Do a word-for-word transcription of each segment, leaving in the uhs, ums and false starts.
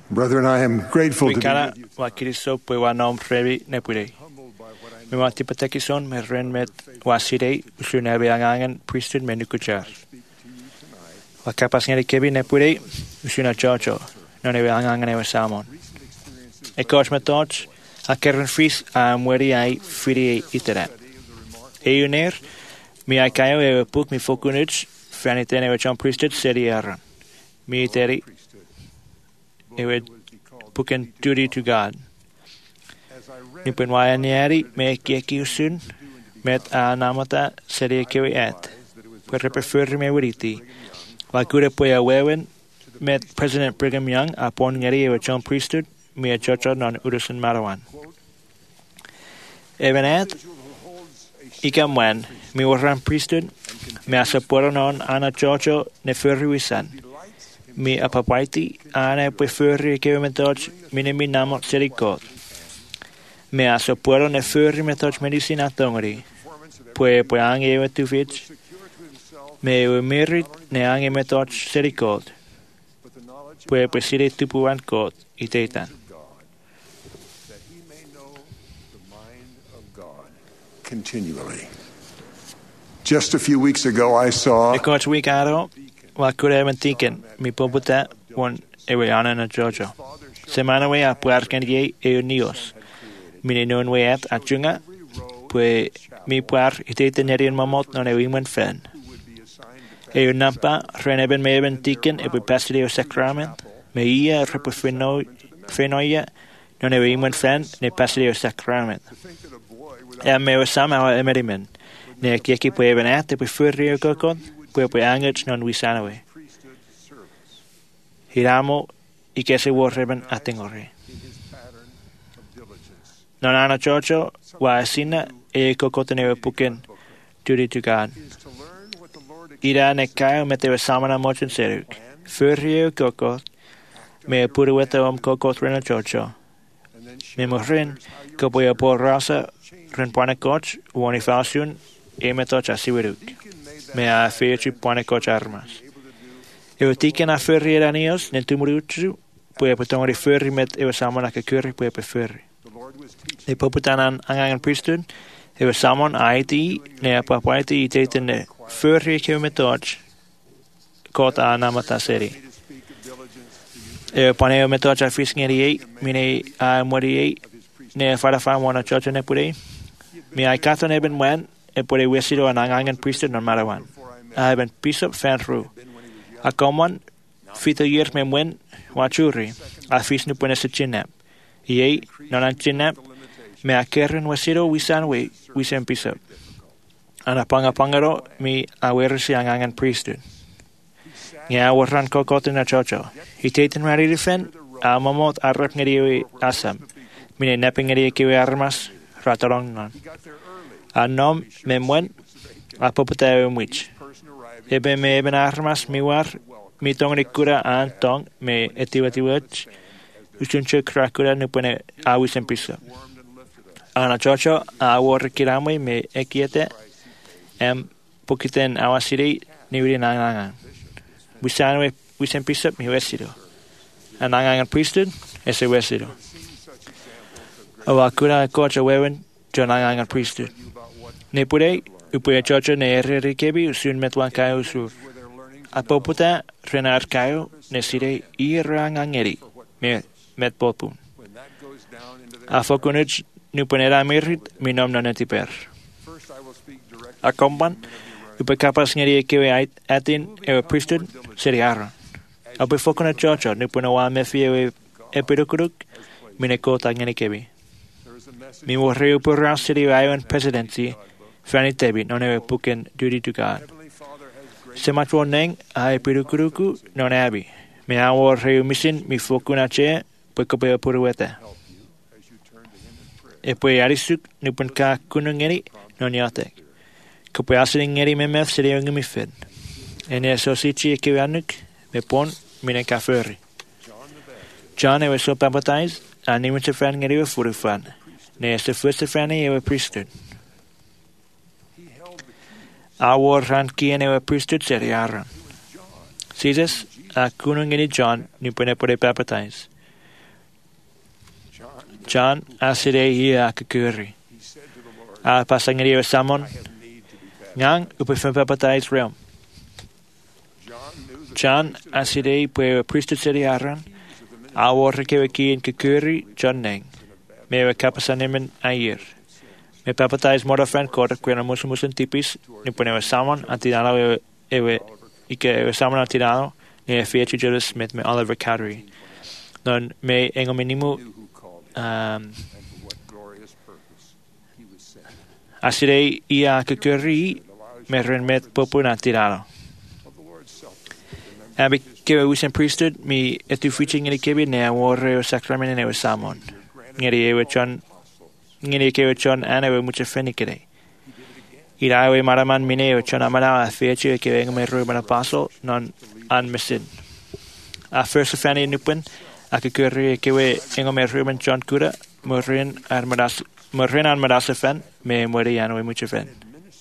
Brethren, I am grateful to be Wikana with you. wa kiriso pwe wa nom previ nepure. Me wa tipatekison me ren met wa sirei usunebe angangan priesthood menukuchar. Wa kapas ngeri kebi nepure usuna chocho nonebe angangan ewa salmon. E koch me toch a keren fris a mweri ai firi itera. E uner mi ai kayo ewa puk mi fokunuch franiten ewa chon priesthood seri aran. Mi iteri ewa puken duty to God. Mi penwayanieri me kieki usun met a namata seri kewi et. Per prefer me weriti. Wa kure pwe awewen met President Brigham Young upon ngeri ewa chon priesthood mi a chocho non urusan marawan. Even et ikam wen mi waran priesthood me a saporo non ana chocho ne furri wisan. Mi apapaiti ana preferi kewe metoch mine mi namot serikot. Me a saporo ne furri metoch medicina tongri. Pue pue ange ewe tufich. Me ewe merit ne ange metoch serikot. Pue pue sire tupuan kot iteitan. Continually. Just a few weeks ago, I saw E coach week aro wa kure mentiken mi poputa won ewe ana na jojo. Semana we a puarken ye e unios. Mine non we at achunga pue mi puar iteitan nerien mamot non e wimen fen. E unampa reneben me even tiken e pu pastor o sacrament. Me ia repu feno fenoia non e wimen fen ne pastor o sacrament. E me o sama e merimen. Ne kieki pue even at e pu furri o kokon. Pue pue angach non wisanawe. Hiramo i kese warreben atingore. Non ana chocho wa asina e kokotene puken duty to God. Ira ne kaio metewe samana mochen seruk. Furri o kokot me puru weta om kokot rena chocho. Me morin ko pue por rasa ren pane coach woni falsun e metoch asiweruk. Me a fechu pane coach armas. Eu tiken a furri eranios ne tumuruchu pue potongori furri met ewe samana ke curry pue pe furri. Ne poputanan angangan priesthood ewe samon aiti ne a papaiti i teten ne furri ke metoch kota anamata seri. Ewe paneo metoch a fiskeri ei mine a mori ei ne fara fa mona chocho ne purei. Mi ai katon eben wen e pure wesido an angangan priesthood non marawan. A eben pisop fan ru. A common fito years me wen wachuri a fis nu pone se chinap. Iei non an chinap me a kerren wesido wisan we wisen pisop. Ana panga pangaro mi a werisi angangan priesthood. Nga warran kokot na chocho. Hi teten rari rifen a momot a rep ngeri asam. Mine neping ngeri kiwi armas ratarong non. A nom me mwen a poputa e mwich. Ebe me eben armas mi war mi tongri kura an tong me etiwatiwach usunche krakura nupene awis en piso. Ana chocho a war kiramwe me ekiete em pokiten awasiri niwiri nangangan. Wisanwe wisen piso mi wesido. An angangan priesthood ese wesido. Awa kura kocha wewen John angangan priesthood. Ne purei upue chocho ne erri kebi usun metwan kayo usur. A poputa renar kayo ne sire i rangangeri me met popun. A fokunuch nupanera mirit minom nonetiper. A komban upe kapas ngeri kewe atin ewe priesthood seri aron. Upe fokunut chocho nupanawa mefi ewe epirukuruk minekota ngeni kebi. Mi warre upe rasiri ayon presidency Fanny Tebi, non ewe puken duty to God. Semat woneng a epirukuruku non abi. Me a warre umisin mi fokuna che pekope purueta. E poi arisuk nupen ka kunungeri non yatek. Kope asilingeri memef seri ungemi fed. Ene sosichi e kiwanuk me pon mine ka furri. John ewe so baptize a nimente fan ngeri we furufan. Ne este first fanny ewe priesthood. A war ran kien ewe priesthood seri aran. Sizes a kunungeri John nupene pore baptize. John asire ia kakuri. A pasangiri o samon. Ngang upifin papatais realm. John asire pwe priesthood city aran. A water kewaki in kakuri John neng. Me we kapasanimin ayir. Me papatais mora friend kota kwena musumusun tipis. Ni pune we samon antinalo ewe ewe ike ewe samon antinalo. Ni e fiat Judas Smith me Oliver Cowdery. Non me engominimu um, asire ia kakuri me ren met popuna tirano. Abi kewe wisen priesthood mi etu fiching ngini kebi ne awore o sacrament ne o samon. Ngiri ewe chon ngiri kewe chon ane we mucha fenikere. Ira ewe maraman mine o chon amana a feature kewe ngame ruben apostle non an misin. A first fani nupen a kakuri kewe ngame ruben chon kura morin armadas morin armadas fan me mori ano we mucha fen.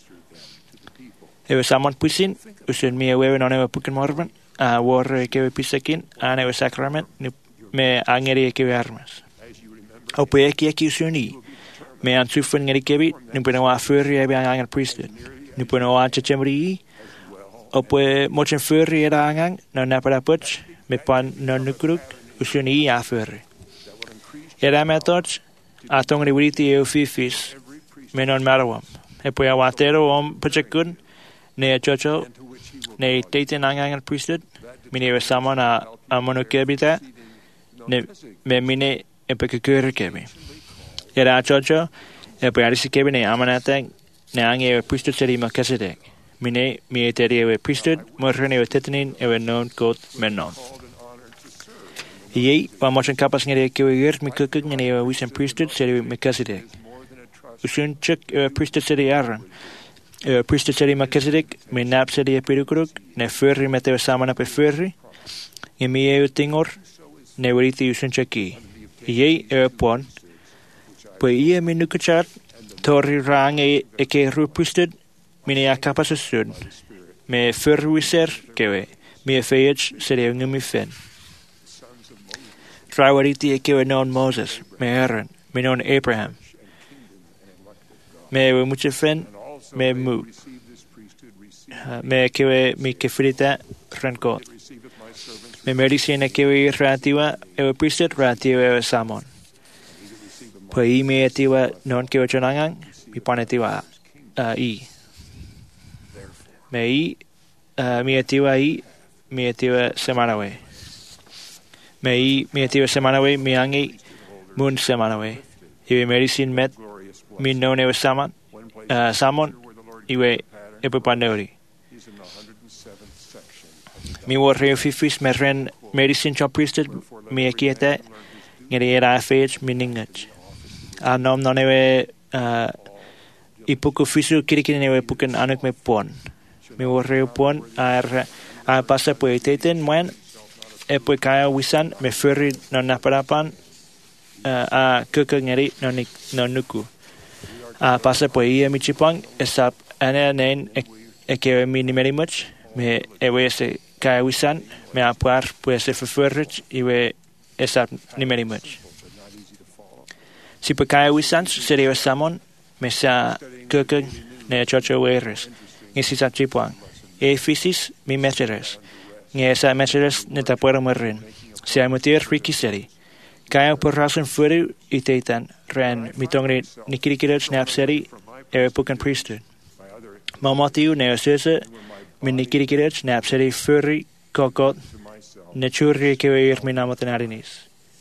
Ewe samon pusin usun mi ewe non ewe pukin morban. A war kewe pisakin ane we sacrament me angeri kewe armas. O pe eki eki usuni me an sufren ngeri kebi ni pena wa furri ebe angang priesthood ni pena wa chachemri o pe mochen furri era angang no napara puch me pan no nukruk usuni a furri era metoch a tongri witi e fifis me non marawam e pe awatero om pachakun ne chocho ne teiten angang priesthood mine we samana a monokebita ne me mine e pe kakuri kebi era chocho e pe arisi kebi ne amanateng ne ange e priesthood seri Melchizedek mine mi eteri e priesthood morrene e tetanin e non god menon Yei wa mochen kapas ngere kewe yert mi kukuk ngene e wisen priesthood seri Melchizedek usun chuk e priesthood seri aran e priesthood seri Melchizedek me nap seri e pirukuruk ne furri meteo samana pe furri e mi e tingor ne weriti usun chaki Yei e pon Poi ia minukachat tori rang e e ke ru priesthood mine a kapasasud me furwiser kewe me feich sere ngumi fen Trawariti e kewe non Moses me Aaron me non Abraham me we muche fen me mu me kewe mi kefrita renko me medicine kewe ratiwa e priesthood ratiwa e samon Poi me atiwa non kewe chonangang mi panetiwa uh, i me i uh, mi atiwa i mi atiwa semanawe me i mi atiwa semanawe mi angi mun semanawe iwe medicine met mi none we saman uh, samon iwe epipanori mi warre fifis me ren medicine chop priesthood mi akiete ngeri era fage mi ningach anom non ewe uh, ipuku fisu kirikin ewe puken anuk me pon me warre pon ar a pasa po teten mwen e po kaya wisan me furri non naparapan uh, a kuka ngeri non non nuku a pasa po ia mi chipang esap ane nen e, e ke mi ni meri much me ewe se kaya wisan me apar po se furrich iwe esap ni meri much Si pekaya wisans serio samon me sa kukug ne chocho weres ngi si sa chipuang e fisis mi mecheres ngi sa mecheres ne tapuero merin si ay mutir riki seri kaya por rason furu iteitan ren mitongri nikirikirach nap seri e pukan priesthood mamotiu ne osese mi nikirikirach nap seri furi kokot ne churri ke ir minamotenarinis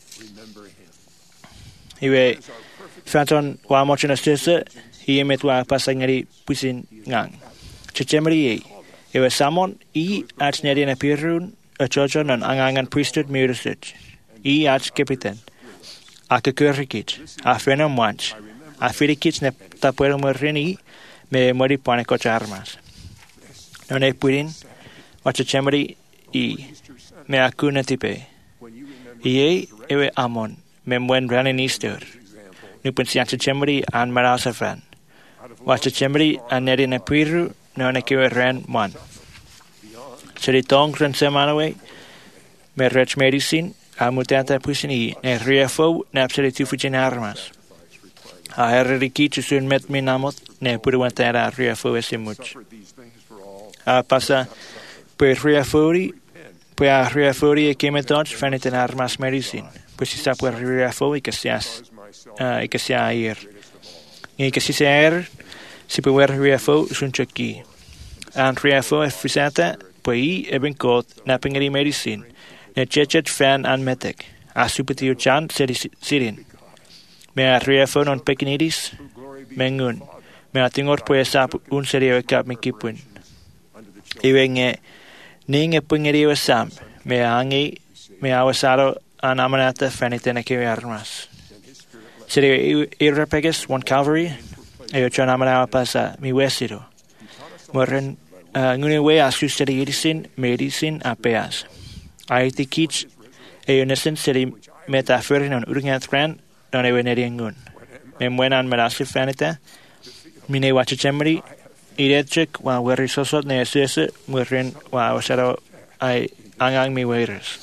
Iwe fanton wa mochina stese i met wa pasangari pusin ngang. Chechemri e. Iwe samon i ach neri na pirun a chocho non angangan priesthood mirusich. I ach kapiten. A kakurikich. A fenam wanch. A firikich ne tapuero morini me mori pane kocha armas. Non e purin wa chechemri i me akuna tipe. Ie ewe amon. Men when running easter. Nupin siang chemri an marasa fan. Was chemri an neri na piru no na kiwe ran man. Seri tong ran semanawe me rech medicine a mutata pusini ne riafo napsere tufujin armas. A herriki tusun met minamot ne puruantara riafo esimuch. A pasa per riafori per a riafori e kemetot faniten armas medicine. Pues si sa per riafo e que seas e que sea ir. E que si ser si per riafo sun chaki. An riafo efisata poi eben kot na pingeri medicine. Ne chechet fan an metek. A supetio chan sirin. Me a riafo non pekinidis mengun. Me a tingor pues sap un serio e kap mikipun. Iwenge ninge pingeri sam. Me angi me awasaro an amanata fanitene ke armas. Serio irrepeges one Calvary. E chan amana pasa mi wesiro. Morren ngune we asu seri medicine medicine apeas. Aiti kich e unesen seri metaforin on urgenat ran non e veneriangun. Me muenan merasi fanita. Mine wachachemri idechik wa weri sosot ne sese murin wa wasaro ai angang mi waiters.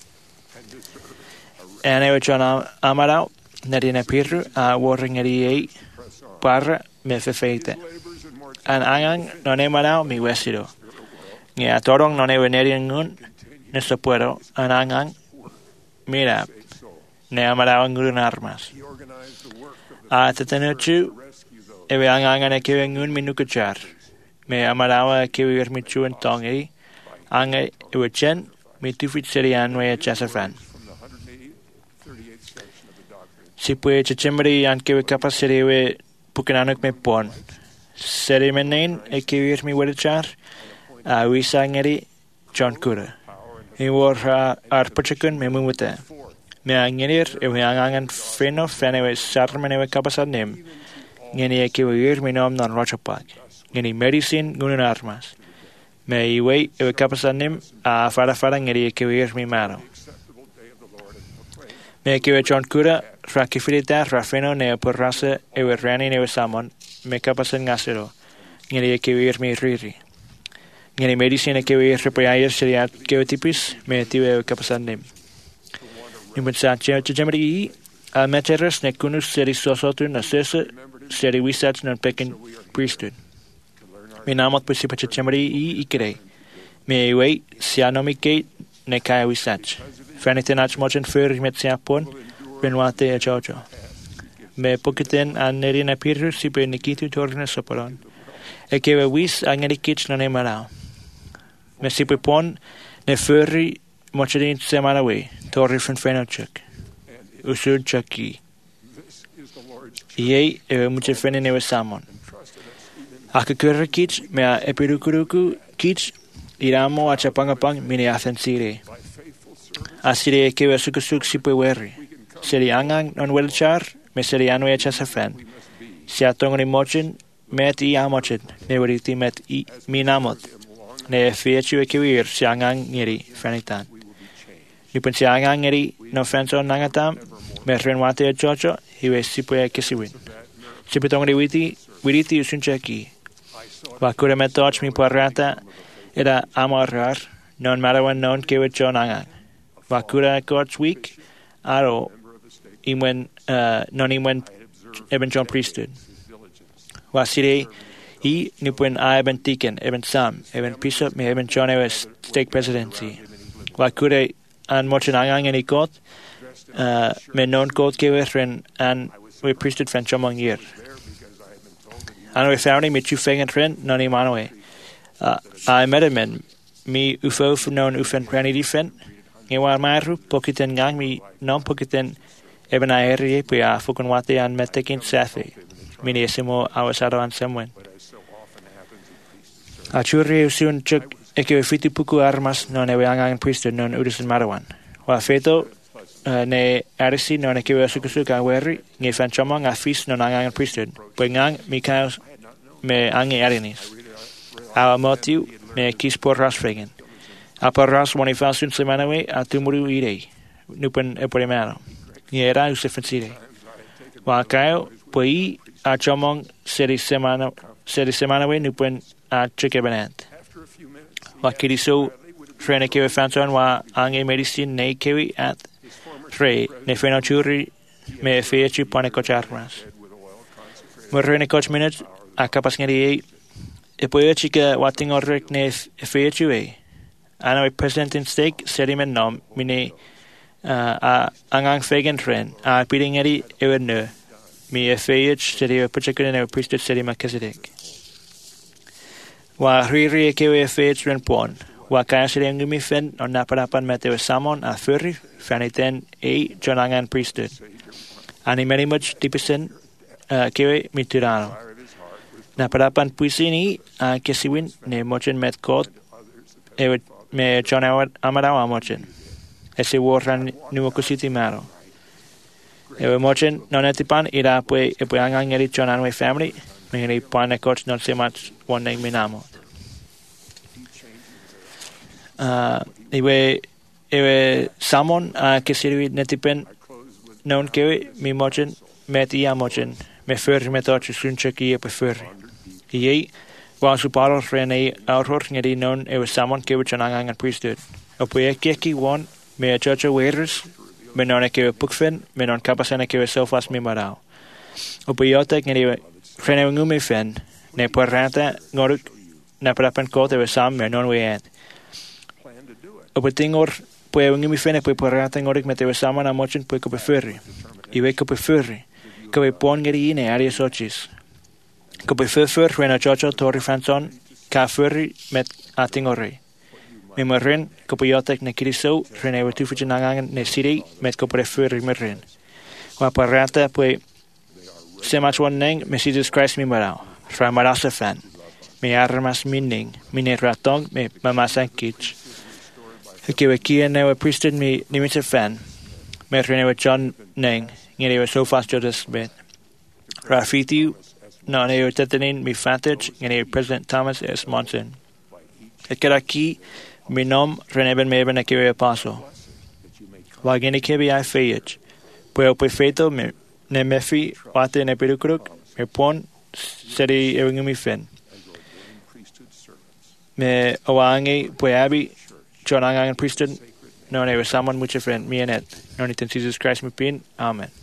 Ane wachon amarao nadina pirru a warringeri parra me fefeite. An angang non e marao mi wesido. Ni a torong non e veneriangun ne sopuero an angang mira ne amarao ngun armas. A tetenuchu ebe angang ne kevengun minukachar. Me amarao kevir michu en tongi ange ewechen mi tufit serian we chasafan. Si pue chechemri an kewe kapasiri we pukenanuk me pon. Seri menain e kevir mi wedachar a wisangeri John Cura. He war ar pachakun me mumute. Me angerir e we angangan feno fenewe sarmenewe kapasanim. Ngeni e kevir mi nom non rochapak. Ngeni medicine gunun armas. Me iwe e we kapasanim a fara fara ngeri e kevir mi maro. Me kewe John Cura rakifilita rafeno ne porrase e we rani ne we samon. Me kapasan ngasero. Ngeni e kevir mi riri. Ngeni medicine que we repair seria que tipis me tive kapasanim. Nimen sa chemri a meteres ne kunus seri sosotu na sese seri wisat non pekin priesthood. Me namot pesipa chemri i ikre. Me we sianomike ne kai wisat. Fanitenach mochen fer met siapon benwate a jojo. Me poketen an nerina pirru si pe nikitu torne soparon. E que we wis angerikich non e marao. Me si pe pon ne furri mochedin semana we torri fun fenochuk. Usud chaki. Ie e muche fene ne samon. Akakurra kich me a epirukuruku kich iramo a chapangapang mini afensire. Asire e que we sukasuk si pe werri. Seri angang non welchar me seri anu e chasafen. Si atongoni mochen met i amochet ne weriti met i minamot. Ne fiachu e kiwir si angang ngiri fanitan. Nipun si angang ngiri no fenso nangatam me renwate e chocho hiwe sipu e kisiwin. Sipitongri witi wiriti usunchaki. Wakure metoch mi parrata era amarrar non marawan non kewechon angang. Wakura coach week aro imwen uh, non imwen eben John priesthood. Wasire I nipun a eben tiken eben sam eben pisop me eben John eves stake presidency. Wakure an mochen angang en ikot uh, me non kot keweren an we priesthood fen chomong year. Ano we found me chu fengen ren non imanoe. Uh, I met him en mi ufo non ufen rani difen. Ngewa maru pokiten gang mi non pokiten eben aerie pu a fukun wate an metekin safi. Mini esimo awasaro an semwen. Achuri usun chuk eke fiti puku armas non ewe angang priesthood non udusin marawan. Wa feto uh, ne arisi non eke sukusuk aweri nge fanchomong afis non angang priesthood. Pengang mikaos me ange arinis. Awa motiu me kis por rasfegen. Apa ras wanifasun semanawe atumuru irei. Nupen eporimano. Ni era usefensire. Wa kayo poi a chomong seri semana seri semanawe nupen a chikebenant. Wa kiriso frene kewe fanson wa ange medicine ne kewi at Re, ne feno churi, me feichu pane cocharmas. Morrene coach minutes, a capas ngeri e poi chica watting orrek ne feichu e. Ano present in stake, sedimen nom, mine a angang fegen tren, a bidding eri ewer no. Mi e feich, sedi e particular ne priesthood sedi Melchizedek. Wa riri e kewe e feich ren pon. Wa kaya sedi ngumi fen on naparapan meteo samon a furri, faniten e jonangan priesthood. Ani many much tipisen kewe miturano. Naparapan puisini a kesiwin ne mochen met kot ewe me John Amadao amochen. Ese warran nuokusiti maro. Ewe mochen non etipan ira pue e pue angang eri John Anway family. Me eri pane coach non se much one name minamo. Uh, ewe ewe samon a kesiri netipen non kewe mi mochen met ia mochen me furri me toche suncheki e pe furri. Iei wa su paro rene autor ngeri non ewe samon kewe John angang priesthood. O pue keki one me a church waiters me non e kewe pukfen me non kapasene kewe sofas me marao. O pue yotek ngeri rene ngume fen ne porrata ngoruk na prapen kote we sam me non we ent. O pue tingor pue ngume fen e pue porrata ngoruk me te we sama na mochen pue kope furri. Iwe kope furri. Kope pon ngeri ine arias ochis. Kope furfur rena chocho tori franson ka furri met atingori. Me morren kope yotek ne kiriso rene we tufuchen angangan ne siri met kope furri morren. Wa parrata pue semach one neng me Jesus Christ mi marao. Fra marasa fan. Me armas minning. Mine ratong me mamasan kich. Kewe kia newe priesthood mi nimite fan. Me rene John neng. Ngere we so fast jodas bet. Rafiti non e tetenin mi fatich ngere President Thomas S. Monson. Et kera ki mi nom reneben meben a kewe apostle. Wa gene kebi ai feich. Pue pue feito me ne mefi wate ne perukruk me pon seri e ngumi fen. Me oangi pue abi John angang priesthood non e saman mucha fen mi enet. Non iten Jesus Christ me pin. Amen.